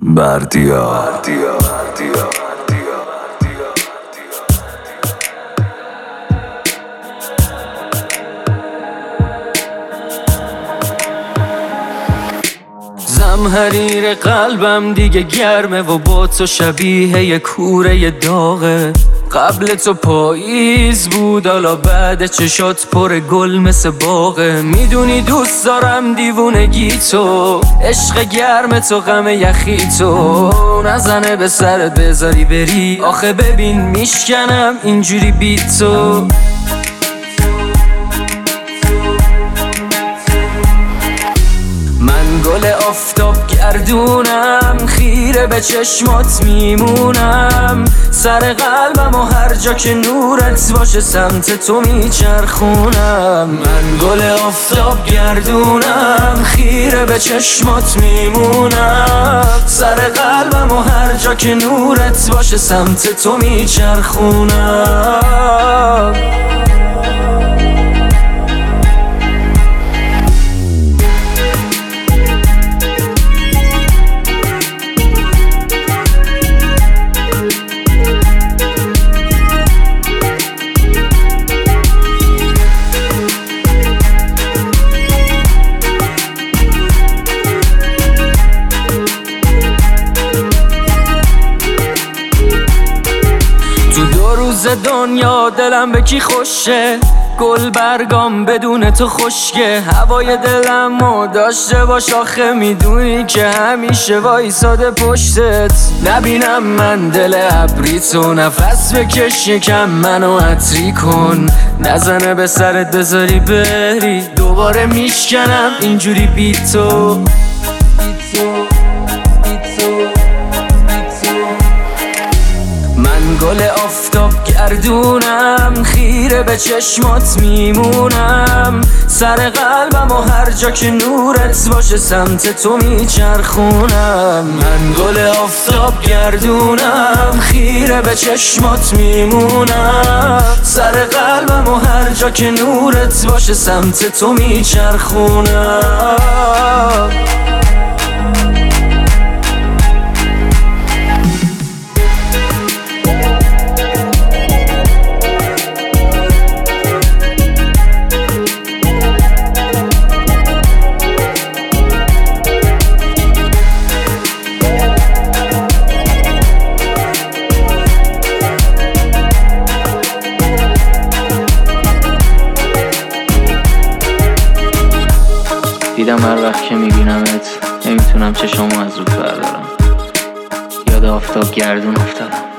بردیا. زمهریر قلبم دیگه گرمه و با تو شبیه یه کوره داغه. قبل تو پاییز بود، حالا بعد چشات پر گل مثل باغه. میدونی دوست دارم دیوونگی تو، عشق گرم تو، غم یخی تو. نزنه به سرت بذاری بری، آخه ببین میشکنم اینجوری بی تو. من گل آفتاب گردونم، خیره به چشمات میمونم. سر قلبم و هر جا که نورت باشه سمت تو میچرخونم. من گل آفتاب گردونم، خیره به چشمات میمونم. سر قلبم و هر جا که نورت باشه سمت تو میچرخونم. تو 2 روز دنیا دلم به کی خوشه، گل برگام بدون تو خشکه. هوای دلمو داشته باش، آخه میدونی که همیشه وایساده پشتت. نبینم من دل ابری تو، نفس بکش یکم منو عطری کن. نزنه به سرت بذاری بری، دوباره میشکنم اینجوری بی تو. من گل آفتاب گردونم، خیره به چشمات میمونم. سر قلبم و هر جا که نورت باشه سمت تو میچرخونم. من گل آفتاب گردونم، خیره به چشمات میمونم. سر قلبم و هر جا که نورت باشه سمت تو میچرخونم. دیدم هر وقت که میبینمت نمیتونم چشامو از رود بردارم. یاد آفتاب گردون افتادم.